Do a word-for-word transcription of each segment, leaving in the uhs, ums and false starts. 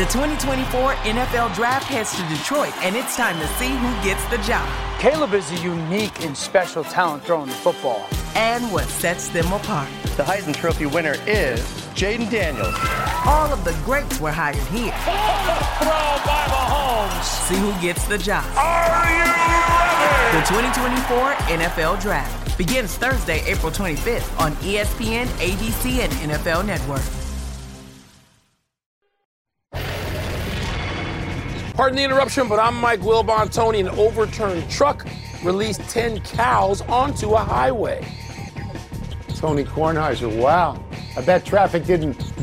The twenty twenty-four N F L Draft heads to Detroit, and it's time to see who gets the job. Caleb is a unique and special talent throwing the football. And what sets them apart. The Heisman Trophy winner is Jaden Daniels. All of the greats were hired here. Throw by Mahomes. See who gets the job. Are you ready? The twenty twenty-four N F L Draft begins Thursday, April twenty-fifth on E S P N, A B C, and N F L Network. Pardon the interruption, but I'm Mike Wilbon. Tony, an overturned truck released ten cows onto a highway. Tony Kornheiser, wow. I bet traffic didn't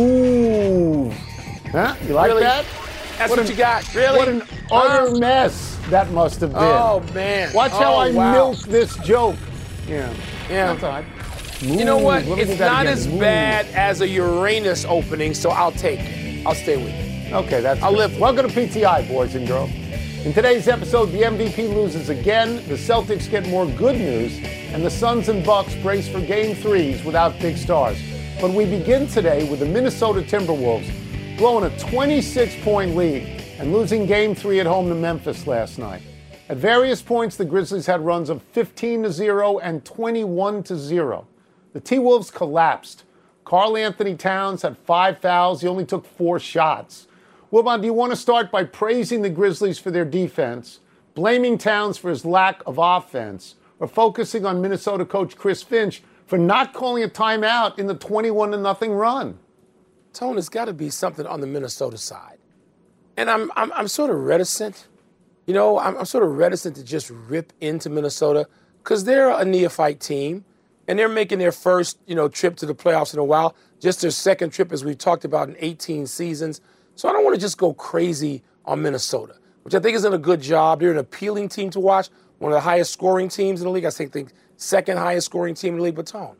move. Huh? You like Really? that? That's What what, an- you got. Really? What an utter mess that must have been. Oh, man. Watch oh, how I wow. milk this joke. Yeah. Yeah. That's all right. You know what? Move. Let me It's do that not again. as Move. bad as a Uranus opening, so I'll take it. I'll stay with you. Okay, that's I'll good. live with Welcome to P T I, boys and girls. In today's episode, the M V P loses again, the Celtics get more good news, and the Suns and Bucks brace for game threes without big stars. But we begin today with the Minnesota Timberwolves blowing a twenty-six point lead and losing game three at home to Memphis last night. At various points, the Grizzlies had runs of fifteen to zero and twenty-one to zero. The T-Wolves collapsed. Karl Anthony Towns had five fouls. He only took four shots. Wilbon, do you want to start by praising the Grizzlies for their defense, blaming Towns for his lack of offense, or focusing on Minnesota coach Chris Finch for not calling a timeout in the twenty-one to nothing run? Tone, there's got to be something on the Minnesota side. And I'm I'm, I'm sort of reticent. You know, I'm, I'm sort of reticent to just rip into Minnesota because they're a neophyte team, and they're making their first, you know, trip to the playoffs in a while, just their second trip, as we've talked about, in eighteen seasons. So I don't want to just go crazy on Minnesota, which I think is in a good job. They're an appealing team to watch, one of the highest scoring teams in the league. I think the second highest scoring team in the league, but Tone.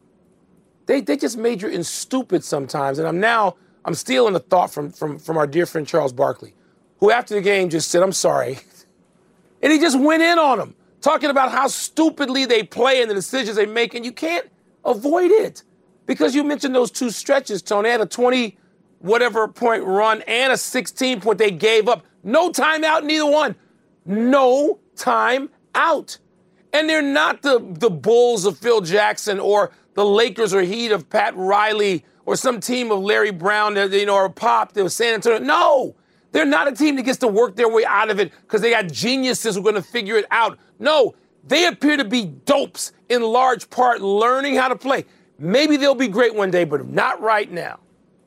They they just major in stupid sometimes. And I'm now, I'm stealing a thought from, from, from our dear friend Charles Barkley, who after the game just said, I'm sorry. And he just went in on them, talking about how stupidly they play and the decisions they make. And you can't avoid it because you mentioned those two stretches, Tony. They had a twenty whatever point run and a sixteen point they gave up. No timeout, neither one. No time out. And they're not the, the Bulls of Phil Jackson or the Lakers or Heat of Pat Riley or some team of Larry Brown, that, you know, or Pop, that was San Antonio. No, they're not a team that gets to work their way out of it because they got geniuses who are going to figure it out. No, they appear to be dopes in large part learning how to play. Maybe they'll be great one day, but not right now.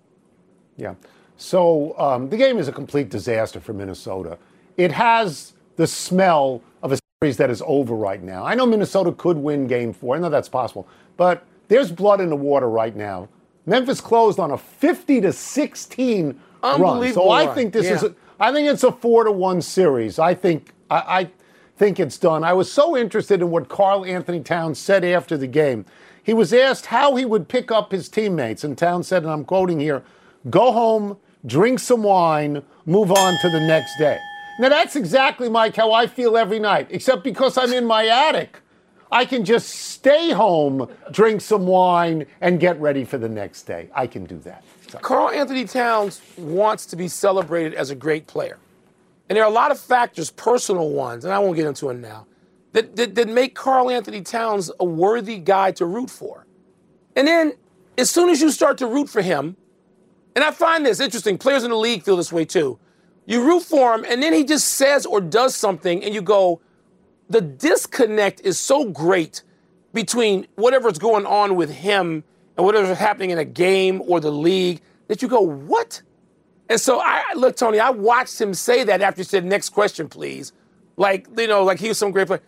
Yeah. So um, the game is a complete disaster for Minnesota. It has the smell of a series that is over right now. I know Minnesota could win game four. I know that's possible. But there's blood in the water right now. Memphis closed on a fifty to sixteen run. So I think this yeah. is a, I think it's a four to one series. I think I, I think it's done. I was so interested in what Karl Anthony Towns said after the game. He was asked how he would pick up his teammates, and Towns said, and I'm quoting here, "Go home, drink some wine, move on to the next day." Now, that's exactly, Mike, how I feel every night, except because I'm in my attic. I can just stay home, drink some wine, and get ready for the next day. I can do that. Sorry. Karl Anthony Towns wants to be celebrated as a great player. And there are a lot of factors, personal ones, and I won't get into them now, that, that, that make Karl Anthony Towns a worthy guy to root for. And then, as soon as you start to root for him, and I find this interesting. Players in the league feel this way too. You root for him, and then he just says or does something, and you go, the disconnect is so great between whatever's going on with him and whatever's happening in a game or the league that you go, what? And so, I look, Tony, I watched him say that after he said, next question, please. Like, you know, like he was some great player.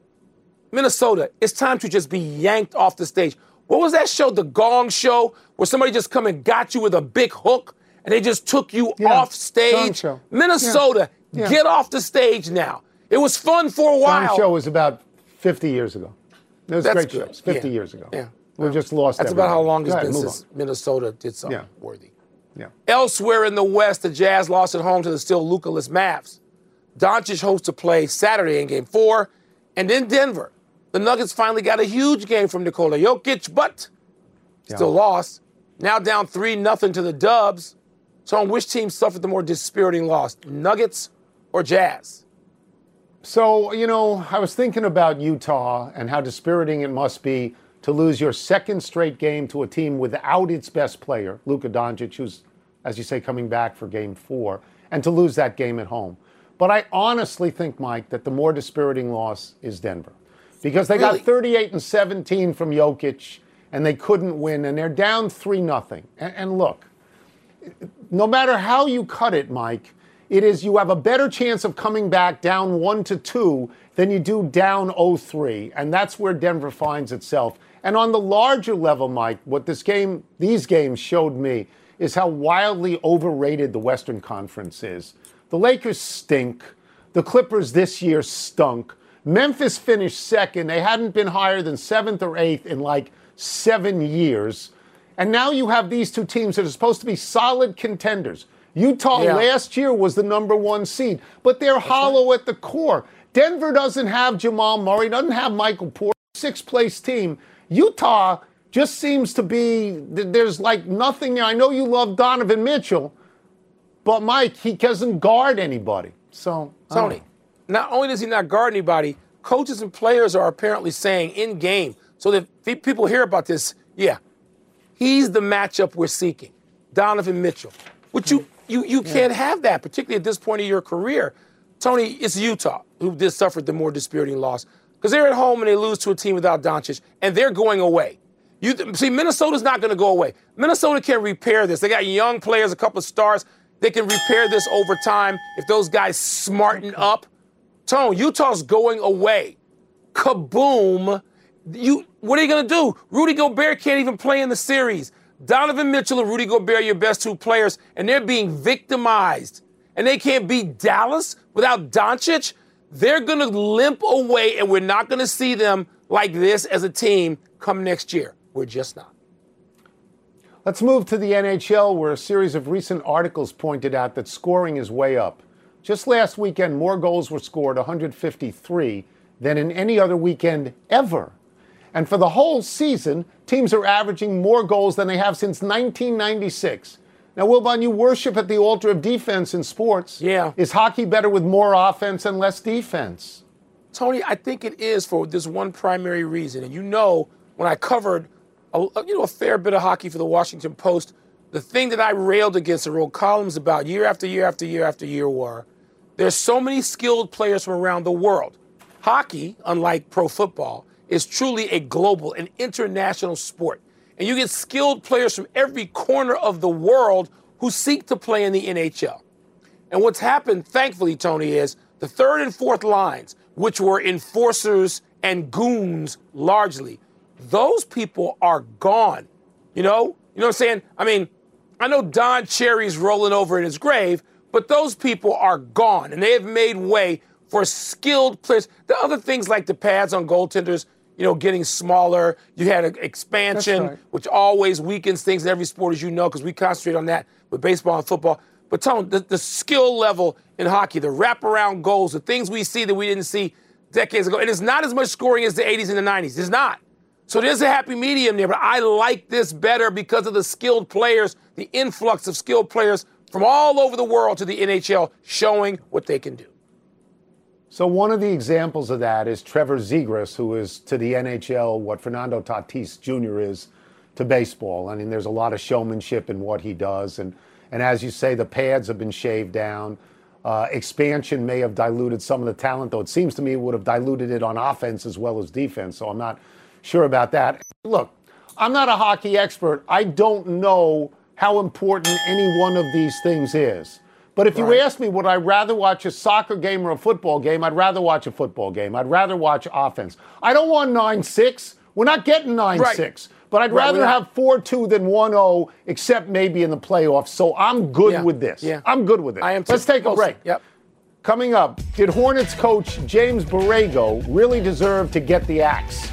Minnesota, it's time to just be yanked off the stage. What was that show, The Gong Show, where somebody just come and got you with a big hook and they just took you Yeah, off stage? Gong Show. Minnesota, Yeah. Yeah. get off the stage now. It was fun for a while. Gong Show was about fifty years ago. It was That's great good. shows, fifty Yeah. years ago. Yeah. We've just lost That's everything. about how long it's Go ahead, been move since on. Minnesota did something Yeah. worthy. Yeah. Elsewhere in the West, the Jazz lost at home to the still Luka-less Mavs. Doncic hopes to play Saturday in Game four. And then Denver. The Nuggets finally got a huge game from Nikola Jokic, but still Yeah. lost. Now down three nothing to the Dubs. So on which team suffered the more dispiriting loss, Nuggets or Jazz? So, you know, I was thinking about Utah and how dispiriting it must be to lose your second straight game to a team without its best player, Luka Doncic, who's, as you say, coming back for game four, and to lose that game at home. But I honestly think, Mike, that the more dispiriting loss is Denver. Because they Really? got thirty-eight and seventeen from Jokic, and they couldn't win, and they're down three nothing. And, and look, no matter how you cut it, Mike, it is you have a better chance of coming back down one to two than you do down oh three, and that's where Denver finds itself. And on the larger level, Mike, what this game, these games showed me is how wildly overrated the Western Conference is. The Lakers stink. The Clippers this year stunk. Memphis finished second. They hadn't been higher than seventh or eighth in like seven years. And now you have these two teams that are supposed to be solid contenders. Utah Yeah. last year was the number one seed, but they're hollow at the core. Denver doesn't have Jamal Murray, doesn't have Michael Porter, sixth place team. Utah just seems to be, there's like nothing there. I know you love Donovan Mitchell, but Mike, he doesn't guard anybody. So, I don't Tony, know. not only does he not guard anybody, coaches and players are apparently saying in game, so that if people hear about this, yeah, he's the matchup we're seeking, Donovan Mitchell. Which you you you yeah. can't have that, particularly at this point of your career. Tony, it's Utah who just suffered the more dispiriting loss because they're at home and they lose to a team without Doncic, and they're going away. You see, Minnesota's not going to go away. Minnesota can repair this. They got young players, a couple of stars. They can repair this over time if those guys smarten up. Tone, Utah's going away. Kaboom. You, what are you going to do? Rudy Gobert can't even play in the series. Donovan Mitchell and Rudy Gobert are your best two players, and they're being victimized. And they can't beat Dallas without Doncic. They're going to limp away, and we're not going to see them like this as a team come next year. We're just not. Let's move to the N H L, where a series of recent articles pointed out that scoring is way up. Just last weekend, more goals were scored, one hundred fifty-three, than in any other weekend ever. And for the whole season, teams are averaging more goals than they have since nineteen ninety-six. Now, Wilbon, you worship at the altar of defense in sports. Yeah. Is hockey better with more offense and less defense? Tony, I think it is for this one primary reason. And you know, when I covered a, you know, a fair bit of hockey for the Washington Post, the thing that I railed against and wrote columns about year after year after year after year were there's so many skilled players from around the world. Hockey, unlike pro football, is truly a global and international sport. And you get skilled players from every corner of the world who seek to play in the N H L. And what's happened, thankfully, Tony, is the third and fourth lines, which were enforcers and goons largely, those people are gone. You know? You know what I'm saying? I mean, I know Don Cherry's rolling over in his grave, but those people are gone, and they have made way for skilled players. The other things like the pads on goaltenders, you know, getting smaller. You had an expansion, right, which always weakens things in every sport, as you know, because we concentrate on that with baseball and football. But, Tone, the, the skill level in hockey, the wraparound goals, the things we see that we didn't see decades ago, and it's not as much scoring as the eighties and the nineties. It's not. So there's a happy medium there, but I like this better because of the skilled players, the influx of skilled players from all over the world to the N H L showing what they can do. So one of the examples of that is Trevor Zegras, who is to the N H L what Fernando Tatis Junior is to baseball. I mean, there's a lot of showmanship in what he does. And, and as you say, the pads have been shaved down. Uh, expansion may have diluted some of the talent, though it seems to me it would have diluted it on offense as well as defense. So I'm not sure about that. Look, I'm not a hockey expert. I don't know how important any one of these things is. But if you right. ask me, would I rather watch a soccer game or a football game, I'd rather watch a football game. I'd rather watch offense. I don't want nine six. We're not getting nine six. Right. But I'd right, rather have four two than one oh, except maybe in the playoffs. So I'm good yeah. with this. Yeah. I'm good with it. I am Let's take a break. Yep. Coming up, did Hornets coach James Borrego really deserve to get the axe?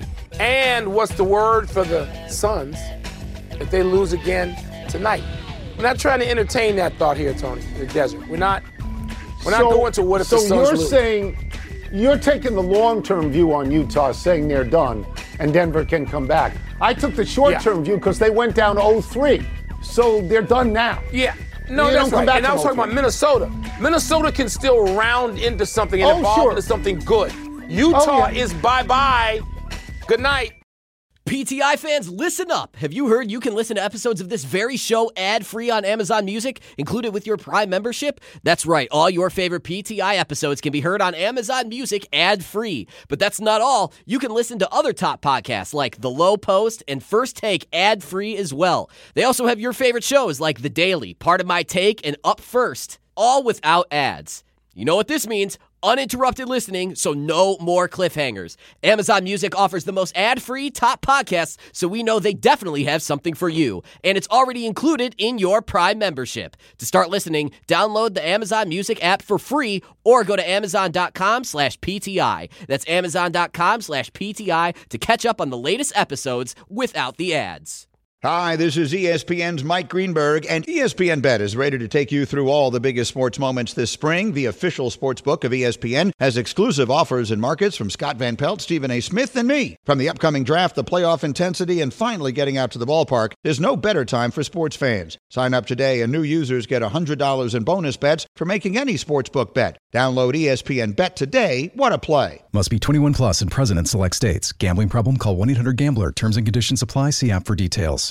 And what's the word for the Suns if they lose again tonight? We're not trying to entertain that thought here, Tony, in the desert. We're not We're not so, going to what if so the Suns you're lose. saying, you're taking the long-term view on Utah, saying they're done and Denver can come back. I took the short-term yeah. view because they went down oh three. So they're done now. Yeah. No, You that's don't come right. back And from I was talking about Minnesota. Minnesota can still round into something and Oh, evolve sure. into something good. Utah Oh, yeah. is bye-bye. Good night. P T I fans, listen up. Have you heard you can listen to episodes of this very show ad-free on Amazon Music, included with your Prime membership? That's right. All your favorite P T I episodes can be heard on Amazon Music ad-free. But that's not all. You can listen to other top podcasts like The Low Post and First Take ad-free as well. They also have your favorite shows like The Daily, Part of My Take, and Up First, all without ads. You know what this means? Uninterrupted listening, so no more cliffhangers. Amazon Music offers the most ad-free top podcasts, so we know they definitely have something for you. And it's already included in your Prime membership. To start listening, download the Amazon Music app for free or go to amazon.com slash PTI. That's amazon.com slash PTI to catch up on the latest episodes without the ads. Hi, this is E S P N's Mike Greenberg, and E S P N Bet is ready to take you through all the biggest sports moments this spring. The official sports book of E S P N has exclusive offers and markets from Scott Van Pelt, Stephen A. Smith, and me. From the upcoming draft, the playoff intensity, and finally getting out to the ballpark, there's no better time for sports fans. Sign up today, and new users get one hundred dollars in bonus bets for making any sportsbook bet. Download E S P N Bet today. What a play. Must be twenty-one plus and present in select states. Gambling problem? Call one eight hundred gambler. Terms and conditions apply. See app for details.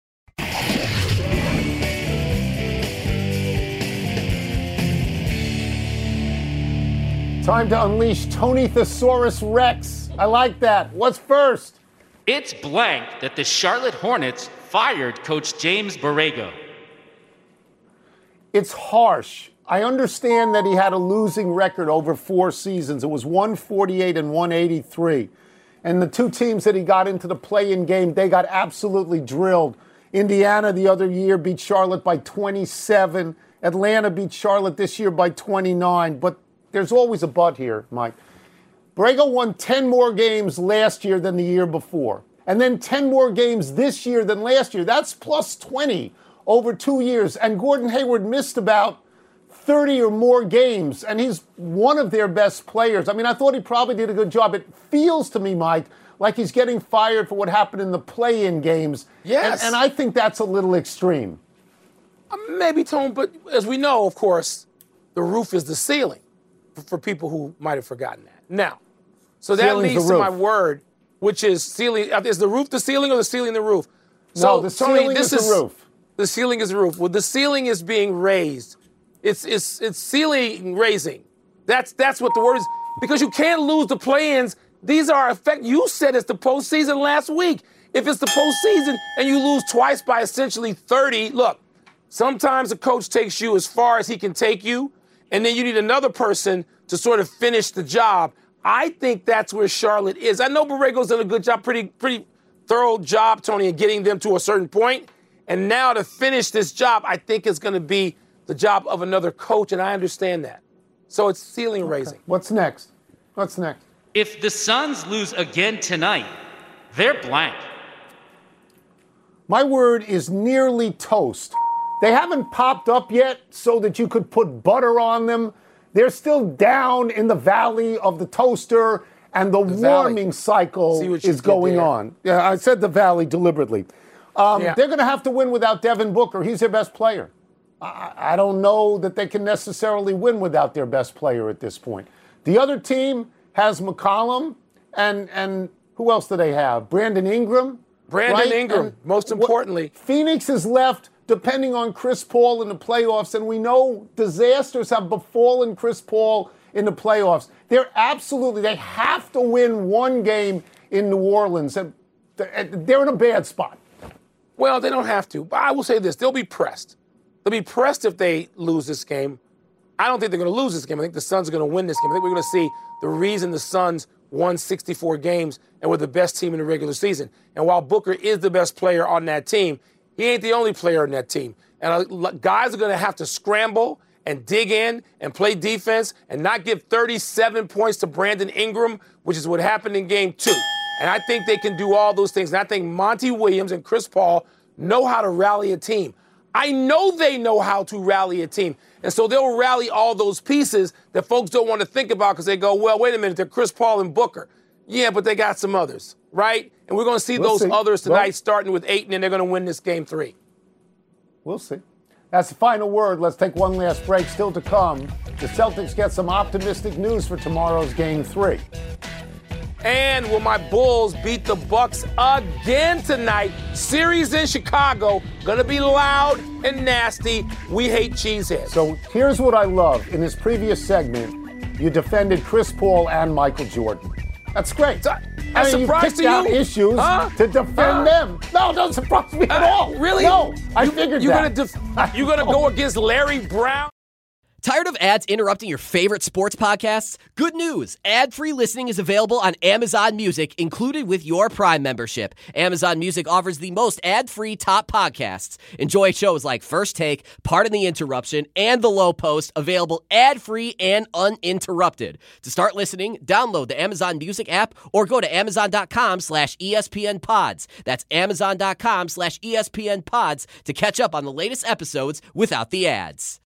Time to unleash Tony Thesaurus Rex. I like that. What's first? It's blank that the Charlotte Hornets fired Coach James Borrego. It's harsh. I understand that he had a losing record over four seasons. It was one forty-eight and one eighty-three. And the two teams that he got into the play-in game, they got absolutely drilled. Indiana the other year beat Charlotte by twenty-seven. Atlanta beat Charlotte this year by twenty-nine. But there's always a but here, Mike. Borrego won ten more games last year than the year before. And then ten more games this year than last year. That's plus twenty over two years. And Gordon Hayward missed about thirty or more games. And he's one of their best players. I mean, I thought he probably did a good job. It feels to me, Mike, like he's getting fired for what happened in the play-in games. Yes. And, and I think that's a little extreme. Uh, maybe, Tone, but as we know, of course, the roof is the ceiling for, for people who might have forgotten that. Now, so that Ceiling's leads the to my roof. word, which is ceiling. uh, Is the roof the ceiling or the ceiling the roof? So, No, the Tony, ceiling this is the roof. The ceiling is the roof. Well, the ceiling is being raised. It's it's it's ceiling raising. That's that's what the word is. Because you can't lose the play-ins. These are effect. You said it's the postseason last week. If it's the postseason and you lose twice by essentially thirty, look, sometimes a coach takes you as far as he can take you, and then you need another person to sort of finish the job. I think that's where Charlotte is. I know Borrego's done a good job, pretty pretty thorough job, Tony, in getting them to a certain point. And now to finish this job, I think is going to be the job of another coach, and I understand that. So it's ceiling raising. Okay. What's next? What's next? If the Suns lose again tonight, they're blank. My word is nearly toast. They haven't popped up yet so that you could put butter on them. They're still down in the valley of the toaster, and the, the warming cycle See what you is did going there. on. Yeah, I said the valley deliberately. Um, Yeah. They're going to have to win without Devin Booker. He's their best player. I, I don't know that they can necessarily win without their best player at this point. The other team has McCollum, and and who else do they have? Brandon Ingram. Brandon right? Ingram, And most what- importantly. Phoenix is left depending on Chris Paul in the playoffs, and we know disasters have befallen Chris Paul in the playoffs. They're absolutely, they have to win one game in New Orleans, and they're in a bad spot. Well, they don't have to. But I will say this. They'll be pressed. They'll be pressed if they lose this game. I don't think they're going to lose this game. I think the Suns are going to win this game. I think we're going to see the reason the Suns won sixty-four games and were the best team in the regular season. And while Booker is the best player on that team, he ain't the only player on that team. And uh, guys are going to have to scramble and dig in and play defense and not give thirty-seven points to Brandon Ingram, which is what happened in game two. And I think they can do all those things. And I think Monty Williams and Chris Paul know how to rally a team. I know they know how to rally a team. And so they'll rally all those pieces that folks don't want to think about because they go, well, wait a minute, they're Chris Paul and Booker. Yeah, but they got some others, right? And we're going to see We'll those see. others tonight Well, starting with eight, and then they're going to win this game three. We'll see. That's the final word. Let's take one last break. Still to come, the Celtics get some optimistic news for tomorrow's Game three. And will my Bulls beat the Bucks again tonight? Series in Chicago, gonna be loud and nasty. We hate cheeseheads. So here's what I love. In this previous segment, you defended Chris Paul and Michael Jordan. That's great. So, I a mean, surprise you picked to you? out issues huh? to defend huh? them. No, it doesn't surprise me at all. Uh, really? No, I you, figured you that. Gonna def- you gonna go against Larry Brown? Tired of ads interrupting your favorite sports podcasts? Good news! Ad-free listening is available on Amazon Music, included with your Prime membership. Amazon Music offers the most ad-free top podcasts. Enjoy shows like First Take, Pardon the Interruption, and The Low Post, available ad-free and uninterrupted. To start listening, download the Amazon Music app or go to amazon.com slash ESPN pods. That's amazon.com slash ESPN pods to catch up on the latest episodes without the ads.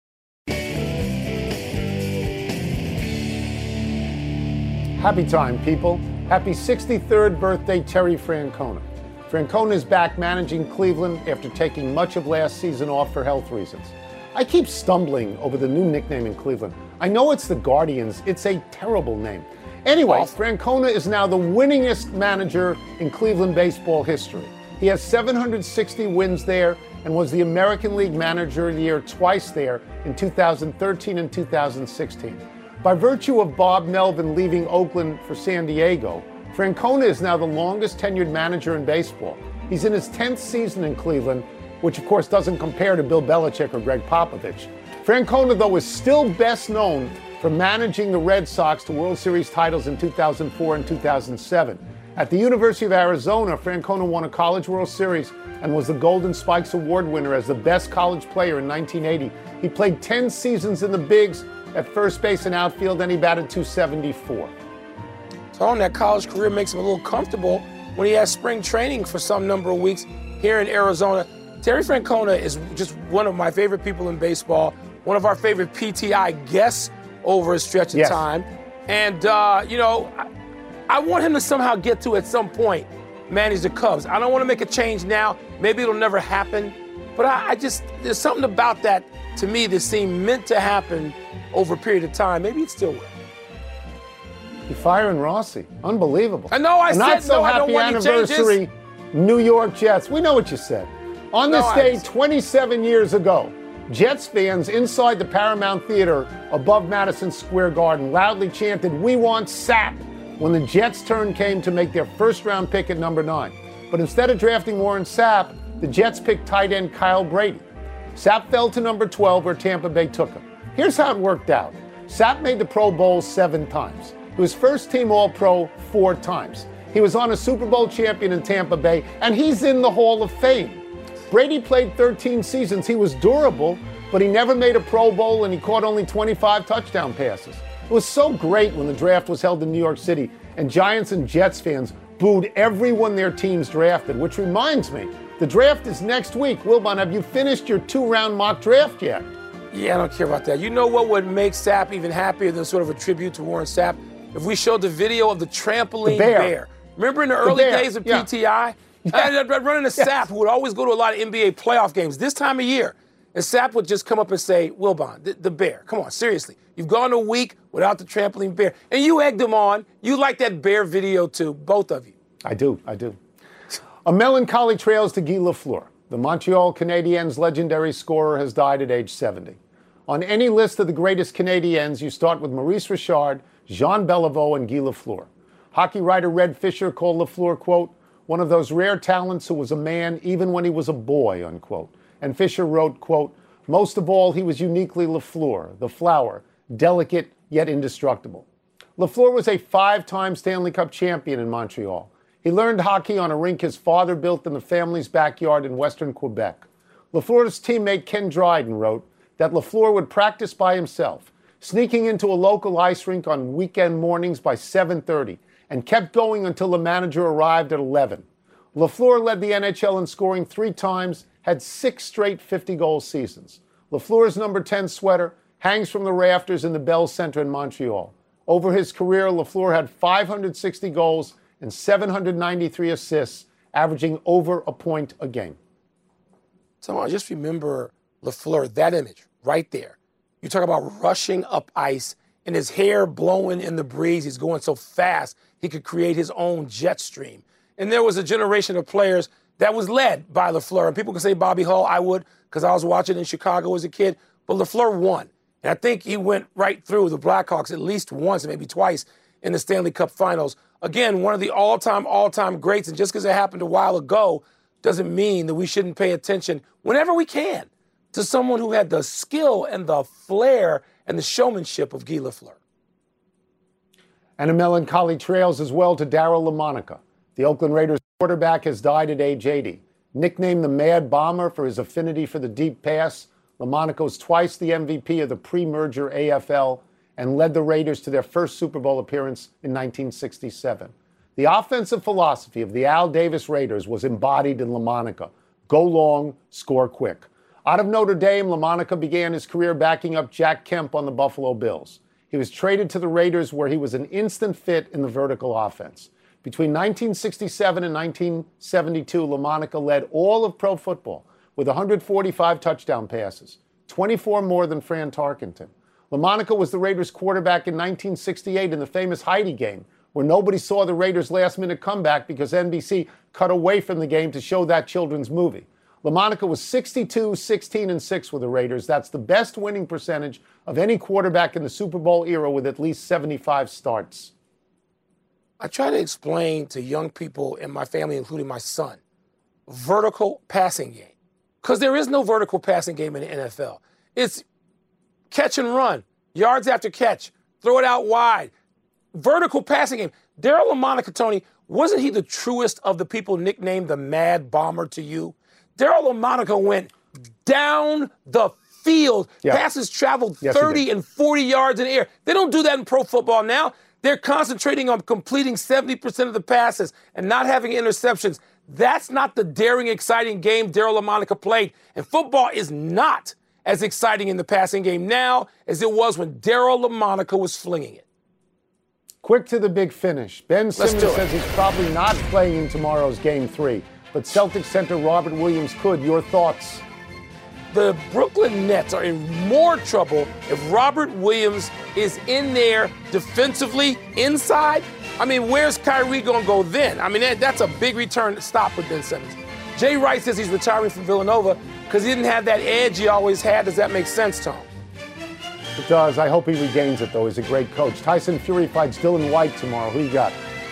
Happy time, people. Happy sixty-third birthday, Terry Francona. Francona is back managing Cleveland after taking much of last season off for health reasons. I keep stumbling over the new nickname in Cleveland. I know it's the Guardians. It's a terrible name. Anyway, Francona is now the winningest manager in Cleveland baseball history. He has seven hundred sixty wins there and was the American League Manager of the Year twice there in two thousand thirteen and two thousand sixteen. By virtue of Bob Melvin leaving Oakland for San Diego, Francona is now the longest tenured manager in baseball. He's in his tenth season in Cleveland, which of course doesn't compare to Bill Belichick or Greg Popovich. Francona, though, is still best known for managing the Red Sox to World Series titles in two thousand four and two thousand seven. At the University of Arizona, Francona won a College World Series and was the Golden Spikes Award winner as the best college player in nineteen eighty. He played ten seasons in the bigs at first base and outfield, and he batted two seventy-four. So on that college career makes him a little comfortable when he has spring training for some number of weeks here in Arizona. Terry Francona is just one of my favorite people in baseball, one of our favorite P T I guests over a stretch of yes. time. And, uh, you know, I, I want him to somehow get to, at some point, manage the Cubs. I don't want to make a change now. Maybe it'll never happen. But I, I just, there's something about that, to me, that seemed meant to happen over a period of time. Maybe it still will. You're firing Rossi. Unbelievable. I know I a said not so no, I don't happy want any anniversary, changes. New York Jets. We know what you said. On this No, day, I- twenty-seven years ago, Jets fans inside the Paramount Theater above Madison Square Garden loudly chanted, "We want Sapp," when the Jets' turn came to make their first-round pick at number nine. But instead of drafting Warren Sapp, the Jets picked tight end Kyle Brady. Sapp fell to number twelve, where Tampa Bay took him. Here's how it worked out. Sapp made the Pro Bowl seven times. He was first-team All-Pro four times. He was on a Super Bowl champion in Tampa Bay, and he's in the Hall of Fame. Brady played thirteen seasons. He was durable, but he never made a Pro Bowl, and he caught only twenty-five touchdown passes. It was so great when the draft was held in New York City, and Giants and Jets fans booed everyone their teams drafted, which reminds me, the draft is next week. Wilbon, have you finished your two-round mock draft yet? Yeah, I don't care about that. You know what would make Sapp even happier than sort of a tribute to Warren Sapp? If we showed the video of the trampoline The bear. bear. Remember in the early bear, days of yeah. P T I? Yeah. I had running a Yes. Sapp who would always go to a lot of N B A playoff games this time of year. And Sapp would just come up and say, Wilbon, the, the bear, come on, seriously. You've gone a week without the trampoline bear. And you egged him on. You like that bear video too, both of you. I do, I do. A melancholy trails to Guy Lafleur. The Montreal Canadiens' legendary scorer has died at age seventy. On any list of the greatest Canadiens, you start with Maurice Richard, Jean Beliveau, and Guy Lafleur. Hockey writer Red Fisher called Lafleur, quote, one of those rare talents who was a man even when he was a boy, unquote. And Fisher wrote, quote, most of all, he was uniquely Lafleur, the flower, delicate yet indestructible. Lafleur was a five-time Stanley Cup champion in Montreal. He learned hockey on a rink his father built in the family's backyard in western Quebec. Lafleur's teammate Ken Dryden wrote that Lafleur would practice by himself, sneaking into a local ice rink on weekend mornings by seven thirty, and kept going until the manager arrived at eleven. Lafleur led the N H L in scoring three times, had six straight fifty-goal seasons. Lafleur's number ten sweater hangs from the rafters in the Bell Center in Montreal. Over his career, Lafleur had five hundred sixty goals and seven hundred ninety-three assists, averaging over a point a game. So I just remember LaFleur, that image right there. You talk about rushing up ice and his hair blowing in the breeze. He's going so fast he could create his own jet stream. And there was a generation of players that was led by LaFleur. And people can say Bobby Hull, I would, because I was watching in Chicago as a kid. But LaFleur won. And I think he went right through the Blackhawks at least once, maybe twice, in the Stanley Cup Finals. Again, one of the all-time, all-time greats. And just because it happened a while ago doesn't mean that we shouldn't pay attention whenever we can to someone who had the skill and the flair and the showmanship of Guy Lafleur. And a melancholy trails as well to Darryl LaMonica. The Oakland Raiders quarterback has died at age eighty. Nicknamed the Mad Bomber for his affinity for the deep pass, LaMonica was twice the M V P of the pre-merger A F L and led the Raiders to their first Super Bowl appearance in nineteen sixty-seven. The offensive philosophy of the Al Davis Raiders was embodied in LaMonica. Go long, score quick. Out of Notre Dame, LaMonica began his career backing up Jack Kemp on the Buffalo Bills. He was traded to the Raiders where he was an instant fit in the vertical offense. Between nineteen sixty-seven and nineteen seventy-two, LaMonica led all of pro football with one hundred forty-five touchdown passes, twenty-four more than Fran Tarkenton. LaMonica was the Raiders quarterback in nineteen sixty-eight in the famous Heidi game, where nobody saw the Raiders' last-minute comeback because N B C cut away from the game to show that children's movie. LaMonica was sixty-two, sixteen, and six with the Raiders. That's the best winning percentage of any quarterback in the Super Bowl era with at least seventy-five starts. I try to explain to young people in my family, including my son, vertical passing game. Because there is no vertical passing game in the N F L. It's catch and run, yards after catch, throw it out wide. Vertical passing game. Darryl LaMonica, Tony, wasn't he the truest of the people nicknamed the Mad Bomber to you? Darryl LaMonica went down the field. Yeah. Passes traveled yes, thirty and forty yards in the air. They don't do that in pro football now. They're concentrating on completing seventy percent of the passes and not having interceptions. That's not the daring, exciting game Darryl LaMonica played. And football is not as exciting in the passing game now as it was when Darryl LaMonica was flinging it. Quick to the big finish. Ben Simmons says he's probably not playing in tomorrow's game three, but Celtics center Robert Williams could. Your thoughts? The Brooklyn Nets are in more trouble if Robert Williams is in there defensively inside. I mean, where's Kyrie going to go then? I mean, that, that's a big return stop with Ben Simmons. Jay Wright says he's retiring from Villanova because he didn't have that edge he always had. Does that make sense, Tom? It does. I hope he regains it, though. He's a great coach. Tyson Fury fights Dylan White tomorrow. Who you got?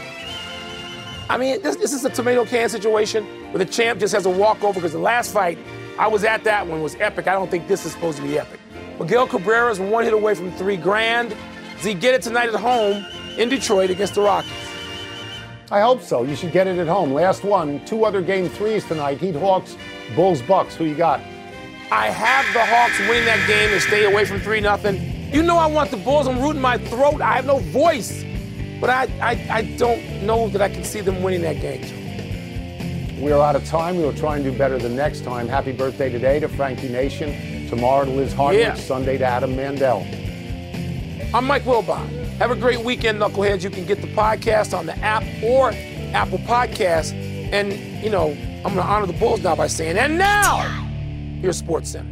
I mean, this, this is a tomato can situation where the champ just has a walkover because the last fight, I was at that one, was epic. I don't think this is supposed to be epic. Miguel Cabrera is one hit away from three grand. Does he get it tonight at home in Detroit against the Rockies? I hope so. You should get it at home. Last one, two other game threes tonight. Heat Hawks, Bulls Bucks. Who you got? I have the Hawks winning that game and stay away from three nothing. You know I want the Bulls. I'm rooting my throat. I have no voice. But I, I, I don't know that I can see them winning that game. We are out of time. We will try and do better the next time. Happy birthday today to Frankie Nation. Tomorrow to Liz Hardwick. Yeah. Sunday to Adam Mandel. I'm Mike Wilbon. Have a great weekend, Knuckleheads. You can get the podcast on the app or Apple Podcasts. And, you know, I'm going to honor the Bulls now by saying, and now, here's SportsCenter.